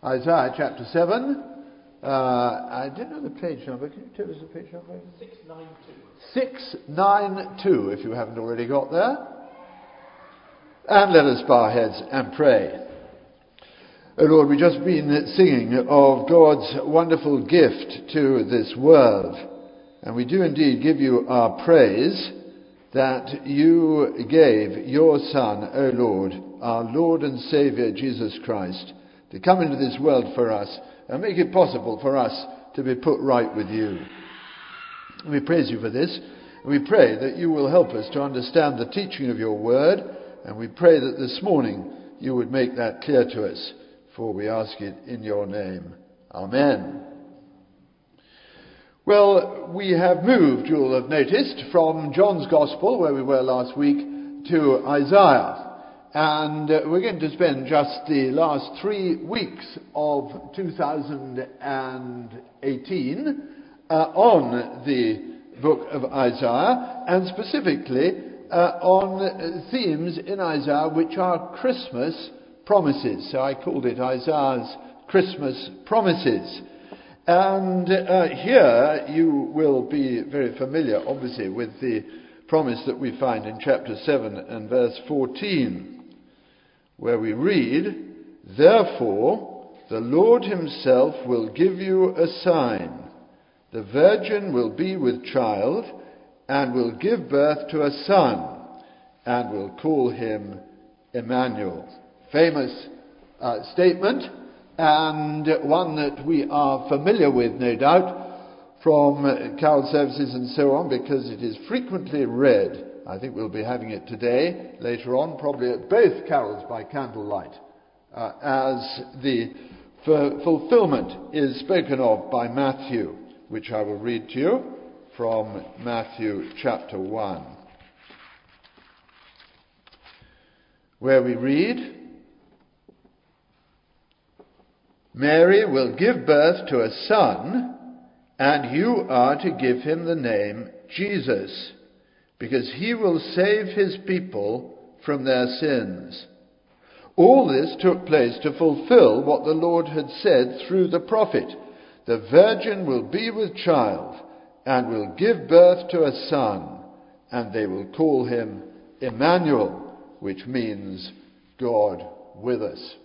Isaiah chapter 7. I don't know the page number. Can you tell us the page number? 692. 692, if you haven't already got there. And let us bow our heads and pray. Oh Lord, we've just been singing of God's wonderful gift to this world. And we do indeed give you our praise that you gave your Son, O Lord, our Lord and Saviour, Jesus Christ, to come into this world for us and make it possible for us to be put right with you. We praise you for this. We pray that you will help us to understand the teaching of your word, and we pray that this morning you would make that clear to us, for we ask it in your name. Amen. Well, we have moved, you'll have noticed, from John's Gospel, where we were last week, to Isaiah. And we're going to spend just the last 3 weeks of 2018 on the book of Isaiah, and specifically on themes in Isaiah which are Christmas promises. So I called it Isaiah's Christmas promises. And here you will be very familiar, obviously, with the promise that we find in chapter 7 and verse 14. Where we read, "Therefore the Lord himself will give you a sign. The virgin will be with child and will give birth to a son and will call him Emmanuel." Famous statement, and one that we are familiar with, no doubt, from carol services and so on, because it is frequently read. I think we'll be having it today, later on, probably at both carols by candlelight, as the fulfillment is spoken of by Matthew, which I will read to you from Matthew chapter 1, where we read, "Mary will give birth to a son, and you are to give him the name Jesus, because he will save his people from their sins." All this took place to fulfill what the Lord had said through the prophet. "The virgin will be with child and will give birth to a son, and they will call him Emmanuel," which means God with us.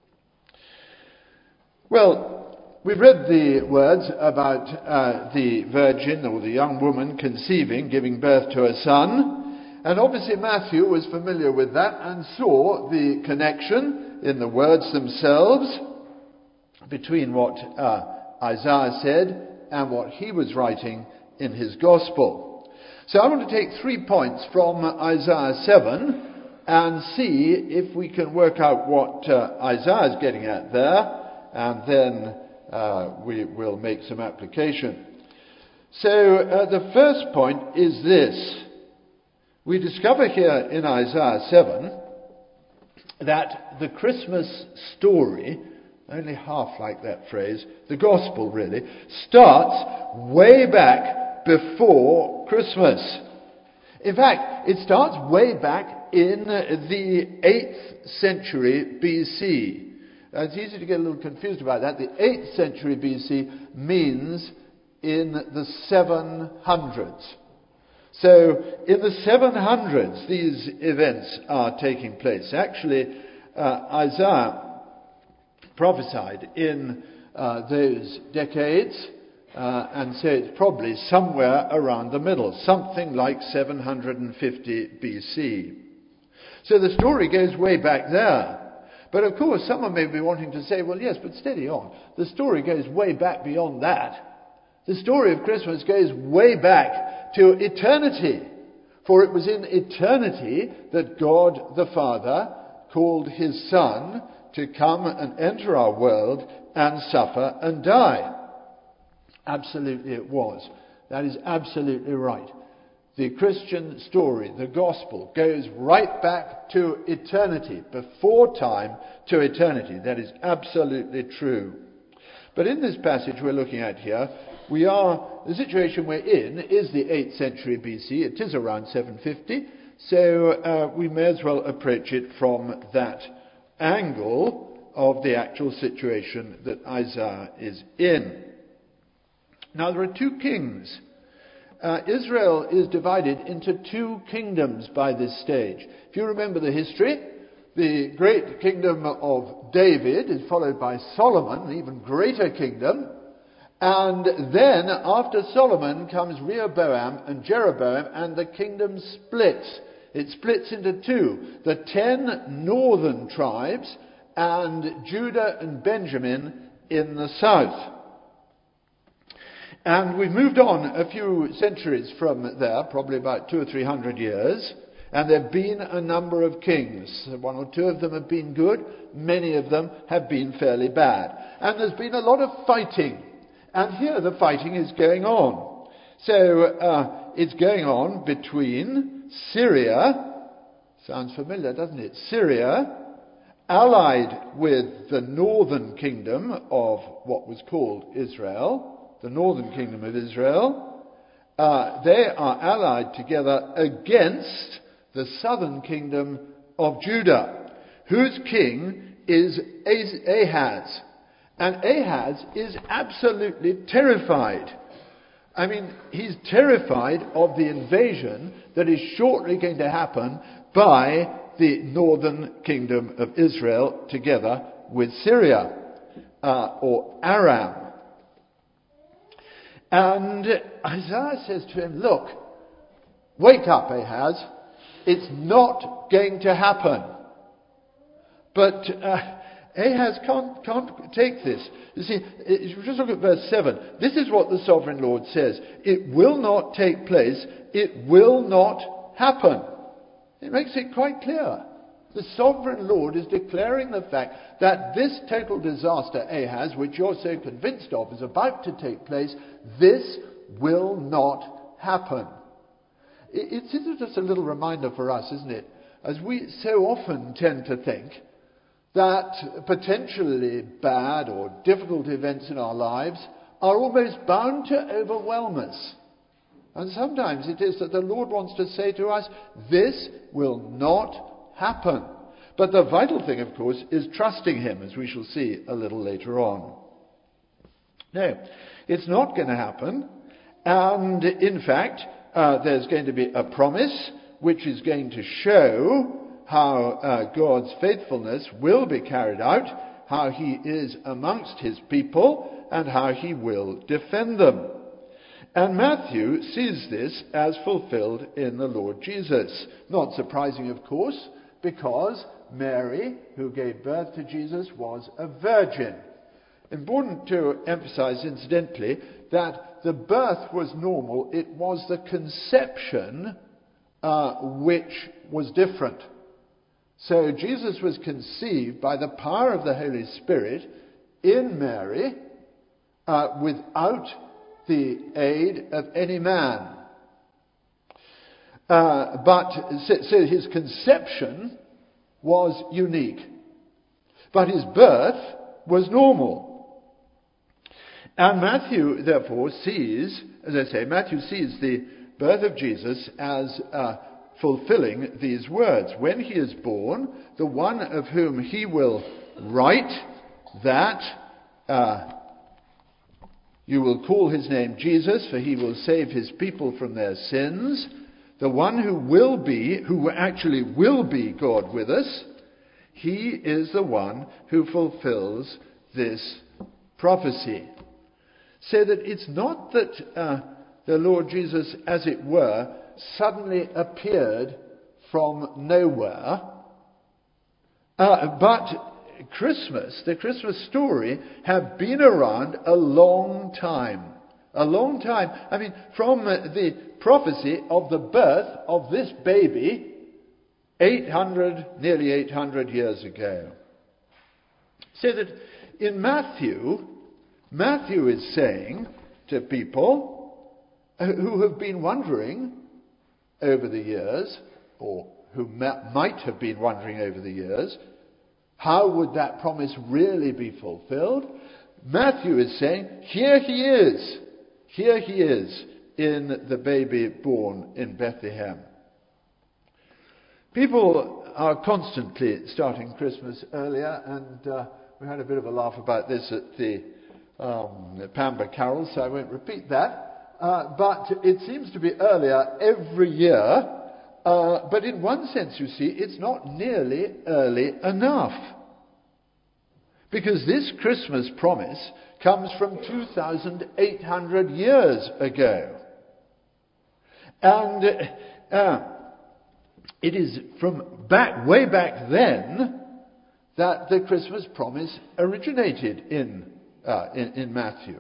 Well, we've read the words about the virgin or the young woman conceiving, giving birth to a son. And obviously Matthew was familiar with that and saw the connection in the words themselves between what Isaiah said and what he was writing in his gospel. So I want to take 3 points from Isaiah 7 and see if we can work out what Isaiah is getting at there, and then we will make some application. So the first point is this. We discover here in Isaiah 7 that the Christmas story, only half like that phrase, the gospel really, starts way back before Christmas. In fact, it starts way back in the 8th century BC. It's easy to get a little confused about that. The 8th century BC means in the 700s. So in the 700s, these events are taking place. Actually, Isaiah prophesied in those decades, and so it's probably somewhere around the middle, something like 750 BC. So the story goes way back there. But of course, someone may be wanting to say, well, yes, but steady on. The story goes way back beyond that. The story of Christmas goes way back to eternity. For it was in eternity that God the Father called his Son to come and enter our world and suffer and die. Absolutely it was. That is absolutely right. The Christian story, the gospel, goes right back to eternity, before time to eternity. That is absolutely true. But in this passage we're looking at here, the situation we're in is the 8th century BC. It is around 750, so we may as well approach it from that angle of the actual situation that Isaiah is in. Now, there are two kings. Israel is divided into two kingdoms by this stage. If you remember the history, the great kingdom of David is followed by Solomon, an even greater kingdom. And then, after Solomon, comes Rehoboam and Jeroboam, and the kingdom splits. It splits into two. The 10 northern tribes, and Judah and Benjamin in the south. And we've moved on a few centuries from there, probably about 200 or 300 years, and there have been a number of kings. One or two of them have been good, many of them have been fairly bad. And there's been a lot of fighting, and here the fighting is going on. So it's going on between Syria, sounds familiar, doesn't it? Syria, allied with the northern kingdom of what was called Israel, the northern kingdom of Israel. They are allied together against the southern kingdom of Judah, whose king is Ahaz. And Ahaz is absolutely terrified. I mean, he's terrified of the invasion that is shortly going to happen by the northern kingdom of Israel together with Syria, or Aram. And Isaiah says to him, look, wake up, Ahaz. It's not going to happen. But Ahaz can't take this. You see, if you just look at verse 7, this is what the sovereign Lord says. It will not take place. It will not happen. It makes it quite clear. The sovereign Lord is declaring the fact that this total disaster, Ahaz, which you're so convinced of, is about to take place. This will not happen. It's just a little reminder for us, isn't it? As we so often tend to think that potentially bad or difficult events in our lives are almost bound to overwhelm us. And sometimes it is that the Lord wants to say to us, this will not happen. But the vital thing, of course, is trusting him, as we shall see a little later on. No, it's not going to happen. And in fact, there's going to be a promise which is going to show how God's faithfulness will be carried out, how he is amongst his people, and how he will defend them. And Matthew sees this as fulfilled in the Lord Jesus. Not surprising, of course, because Mary, who gave birth to Jesus, was a virgin. Important to emphasize, incidentally, that the birth was normal. It was the conception which was different. So Jesus was conceived by the power of the Holy Spirit in Mary without the aid of any man. So his conception was unique, but his birth was normal. And Matthew, therefore, sees, as I say, Matthew sees the birth of Jesus as fulfilling these words. When he is born, the one of whom he will write that you will call his name Jesus, for he will save his people from their sins. The one who actually will be God with us, he is the one who fulfills this prophecy. So that it's not that the Lord Jesus, as it were, suddenly appeared from nowhere, but Christmas, the Christmas story, have been around a long time. A long time. I mean, from the prophecy of the birth of this baby nearly 800 years ago. So that in Matthew is saying to people who have been wondering over the years, or who might have been wondering over the years, how would that promise really be fulfilled? Matthew is saying, here he is. Here he is in the baby born in Bethlehem. People are constantly starting Christmas earlier, and We had a bit of a laugh about this at the Pamba Carol, so I won't repeat that. But it seems to be earlier every year. But in one sense, you see, it's not nearly early enough. Because this Christmas promise comes from 2,800 years ago. And it is from way back then that the Christmas promise originated in Matthew.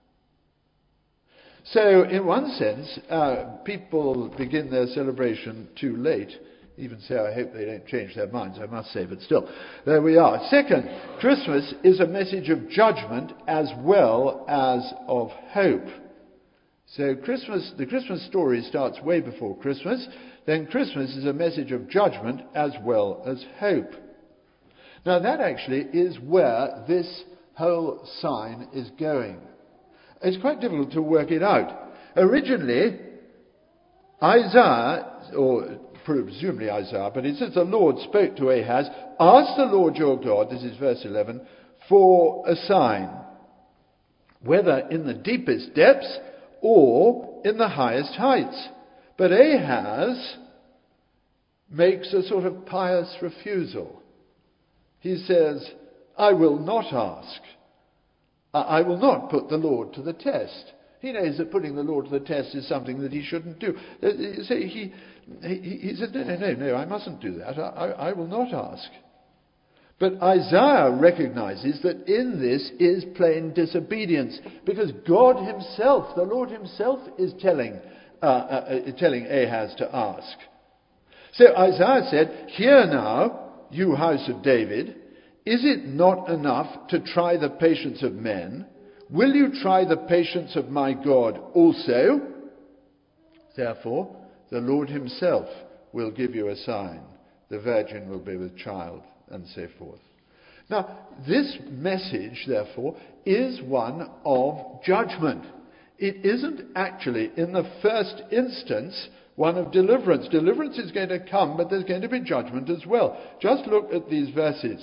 So, in one sense, people begin their celebration too late. Even so, I hope they don't change their minds, I must say, but still, there we are. Second, Christmas is a message of judgment as well as of hope. So the Christmas story starts way before Christmas. Then Christmas is a message of judgment as well as hope. Now that actually is where this whole sign is going. It's quite difficult to work it out. Originally, Isaiah, or presumably Isaiah, but it says the Lord spoke to Ahaz, ask the Lord your God, this is verse 11, for a sign, whether in the deepest depths or in the highest heights. But Ahaz makes a sort of pious refusal. He says, I will not ask. I will not put the Lord to the test. He knows that putting the Lord to the test is something that he shouldn't do. So he says, no, I mustn't do that. I will not ask. But Isaiah recognizes that in this is plain disobedience, because God himself, the Lord himself, is telling Ahaz to ask. So Isaiah said, hear now, you house of David, is it not enough to try the patience of men? Will you try the patience of my God also? Therefore, the Lord himself will give you a sign. The virgin will be with child, and so forth. Now, this message, therefore, is one of judgment. It isn't actually, in the first instance, one of deliverance. Deliverance is going to come, but there's going to be judgment as well. Just look at these verses.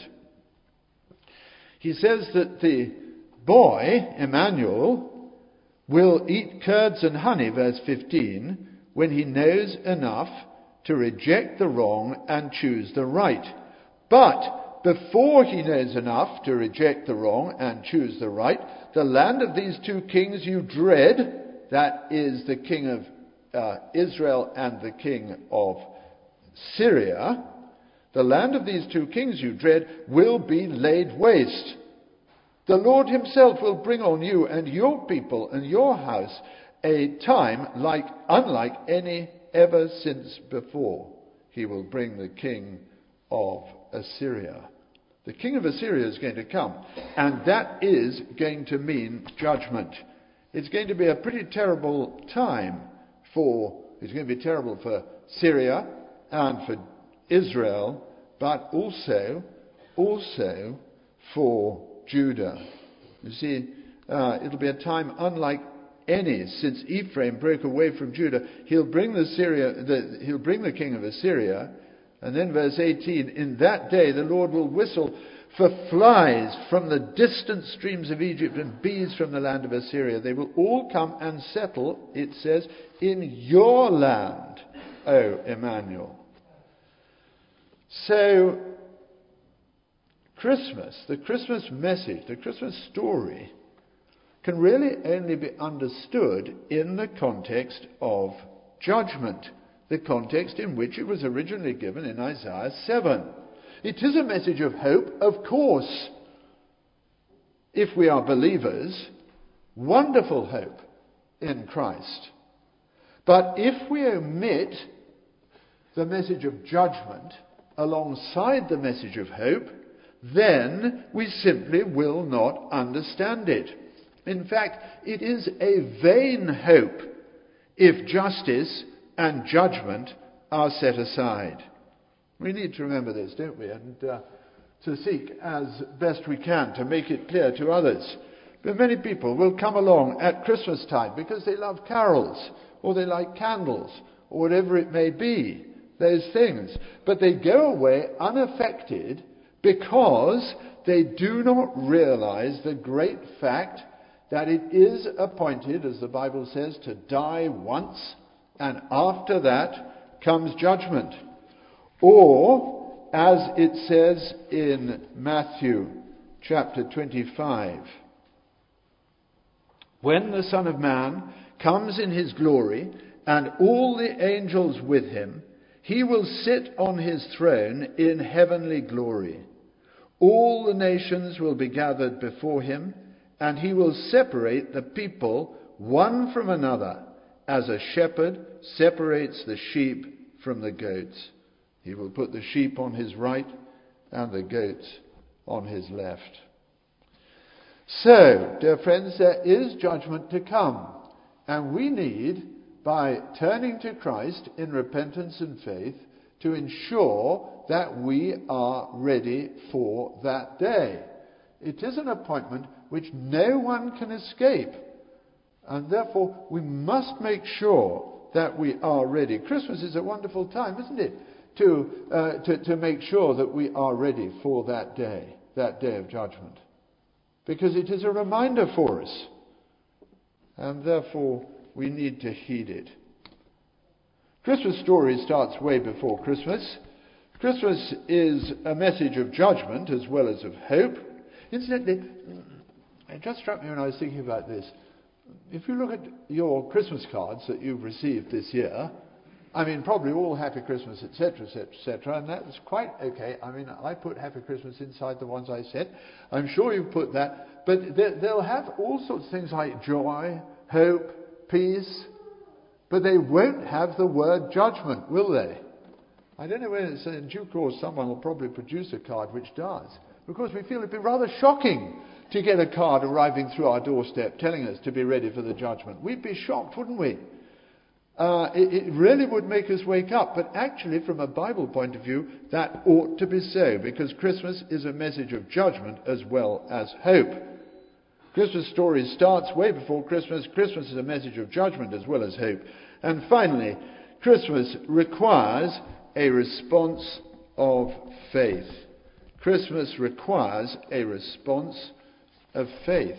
He says that the boy, Emmanuel, will eat curds and honey, verse 15, when he knows enough to reject the wrong and choose the right. But before he knows enough to reject the wrong and choose the right, the land of these two kings you dread, that is the king of Israel and the king of Syria, the land of these two kings you dread will be laid waste. The Lord himself will bring on you and your people and your house a time unlike any ever since before. He will bring the king of Assyria. The king of Assyria is going to come, and that is going to mean judgment. It's going to be a pretty terrible time it's going to be terrible for Syria and for Israel, but also for Judah. You see, it'll be a time unlike any since Ephraim broke away from Judah. He'll bring the king of Assyria, and then verse 18, in that day the Lord will whistle for flies from the distant streams of Egypt and bees from the land of Assyria. They will all come and settle, it says, in your land, O Emmanuel. So, Christmas, the Christmas message, the Christmas story, can really only be understood in the context of judgment, the context in which it was originally given in Isaiah 7. It is a message of hope, of course, if we are believers, wonderful hope in Christ. But if we omit the message of judgment alongside the message of hope, then we simply will not understand it. In fact, it is a vain hope if justice and judgment are set aside. We need to remember this, don't we? And to seek as best we can to make it clear to others. But many people will come along at Christmas time because they love carols, or they like candles, or whatever it may be, those things. But they go away unaffected because they do not realize the great fact that it is appointed, as the Bible says, to die once, and after that comes judgment. Or, as it says in Matthew chapter 25, when the Son of Man comes in his glory, and all the angels with him, he will sit on his throne in heavenly glory. All the nations will be gathered before him, and he will separate the people one from another, as a shepherd separates the sheep from the goats. He will put the sheep on his right and the goats on his left. So, dear friends, there is judgment to come, and we need, by turning to Christ in repentance and faith, to ensure that we are ready for that day. It is an appointment which no one can escape, and therefore we must make sure that we are ready. Christmas is a wonderful time, isn't it, to make sure that we are ready for that day of judgment, because it is a reminder for us, and therefore we need to heed it. Christmas story starts way before Christmas. Christmas is a message of judgment as well as of hope. Incidentally, it just struck me when I was thinking about this. If you look at your Christmas cards that you've received this year, I mean, probably all Happy Christmas, etc., etc., etc., and that's quite okay. I mean, I put Happy Christmas inside the ones I sent. I'm sure you put that. But they'll have all sorts of things like joy, hope, peace, but they won't have the word judgment, will they? I don't know whether it's in due course someone will probably produce a card which does, because we feel it'd be rather shocking to get a card arriving through our doorstep telling us to be ready for the judgment. We'd be shocked, wouldn't we? It really would make us wake up. But actually, from a Bible point of view, that ought to be so, because Christmas is a message of judgment as well as hope. Christmas story starts way before Christmas. Christmas is a message of judgment as well as hope. And finally, Christmas requires a response of faith. Christmas requires a response of faith.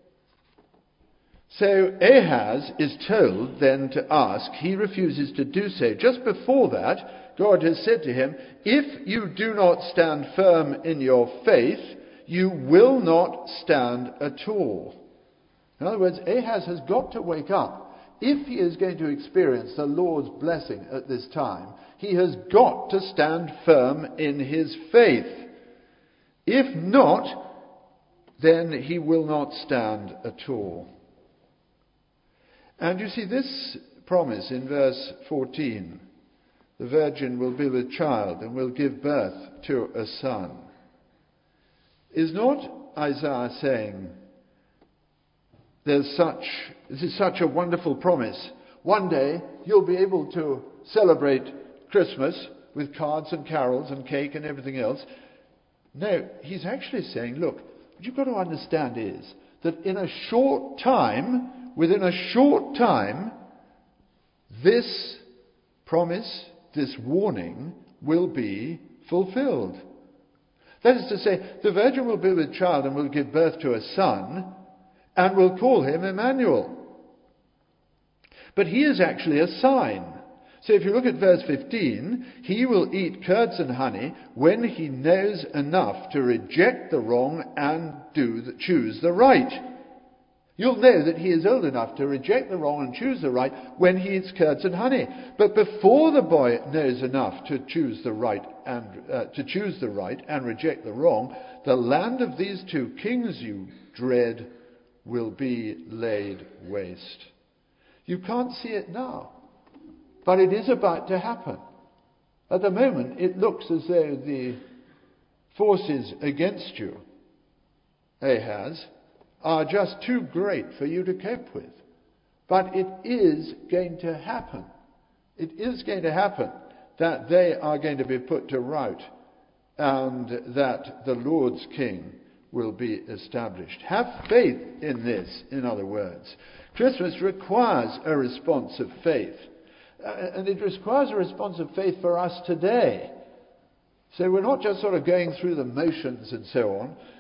So Ahaz is told then to ask. He refuses to do so. Just before that, God has said to him, if you do not stand firm in your faith, you will not stand at all. In other words, Ahaz has got to wake up. If he is going to experience the Lord's blessing at this time, he has got to stand firm in his faith. If not, then he will not stand at all. And you see this promise in verse 14. The virgin will be with child and will give birth to a son. Is not Isaiah saying, this is such a wonderful promise. One day you'll be able to celebrate Christmas with cards and carols and cake and everything else. No, he's actually saying, look, what you've got to understand is that within a short time, this promise, this warning, will be fulfilled. That is to say, the virgin will be with child and will give birth to a son, and will call him Emmanuel. But he is actually a sign. So if you look at verse 15, he will eat curds and honey when he knows enough to reject the wrong and choose the right. You'll know that he is old enough to reject the wrong and choose the right when he eats curds and honey. But before the boy knows enough to choose the right and reject the wrong, the land of these two kings you dread will be laid waste. You can't see it now, but it is about to happen. At the moment, it looks as though the forces against you, Ahaz, are just too great for you to cope with. But it is going to happen. It is going to happen that they are going to be put to rout and that the Lord's king will be established. Have faith in this, in other words. Christmas requires a response of faith. And it requires a response of faith for us today. So we're not just sort of going through the motions and so on.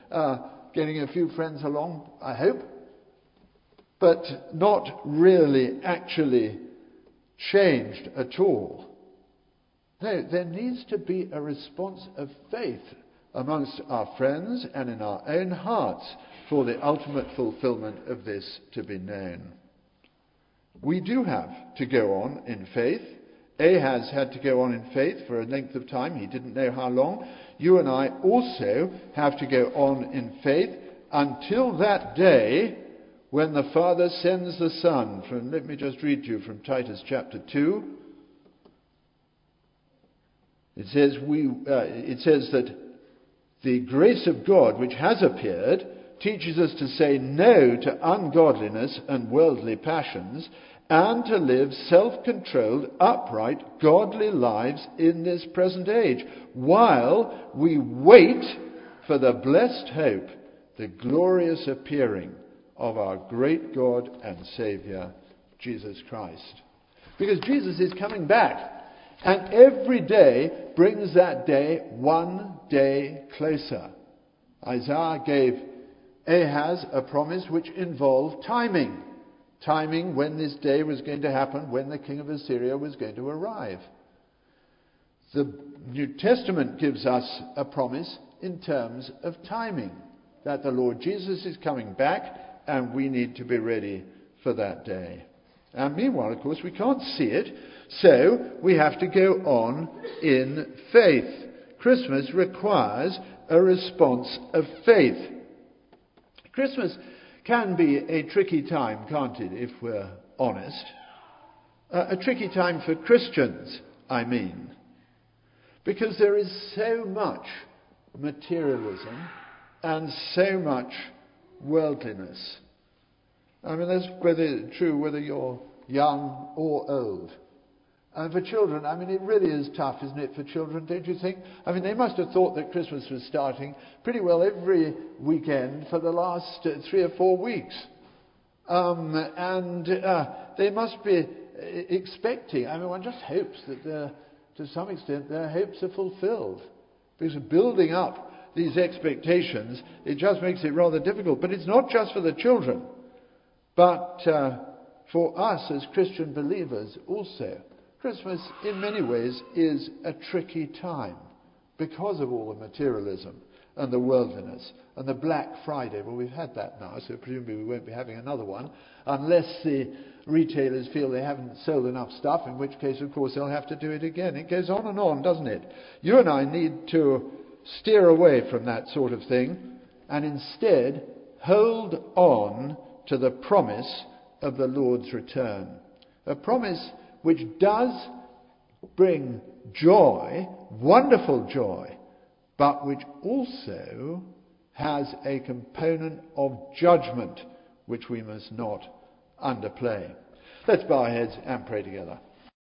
getting a few friends along, I hope, but not really actually changed at all. No, there needs to be a response of faith amongst our friends and in our own hearts for the ultimate fulfillment of this to be known. We do have to go on in faith. Ahaz had to go on in faith for a length of time. He didn't know how long. You and I also have to go on in faith until that day when the Father sends the Son. Let me just read to you from Titus chapter 2. It says that the grace of God which has appeared teaches us to say no to ungodliness and worldly passions, and to live self-controlled, upright, godly lives in this present age, while we wait for the blessed hope, the glorious appearing of our great God and Saviour, Jesus Christ. Because Jesus is coming back, and every day brings that day one day closer. Isaiah gave Ahaz a promise which involved timing. Timing when this day was going to happen, when the king of Assyria was going to arrive. The New Testament gives us a promise in terms of timing, that the Lord Jesus is coming back and we need to be ready for that day. And meanwhile, of course, we can't see it, so we have to go on in faith. Christmas requires a response of faith. Christmas can be a tricky time, can't it, if we're honest? A tricky time for Christians, I mean. Because there is so much materialism and so much worldliness. I mean, that's true whether you're young or old. And for children, I mean, it really is tough, isn't it, for children, don't you think? I mean, they must have thought that Christmas was starting pretty well every weekend for the last 3 or 4 weeks. They must be expecting, I mean, one just hopes that to some extent their hopes are fulfilled. Because building up these expectations, it just makes it rather difficult. But it's not just for the children, but for us as Christian believers also. Christmas, in many ways, is a tricky time because of all the materialism and the worldliness and the Black Friday. Well, we've had that now, so presumably we won't be having another one unless the retailers feel they haven't sold enough stuff, in which case, of course, they'll have to do it again. It goes on, doesn't it? You and I need to steer away from that sort of thing and instead hold on to the promise of the Lord's return. A promise which does bring joy, wonderful joy, but which also has a component of judgment which we must not underplay. Let's bow our heads and pray together.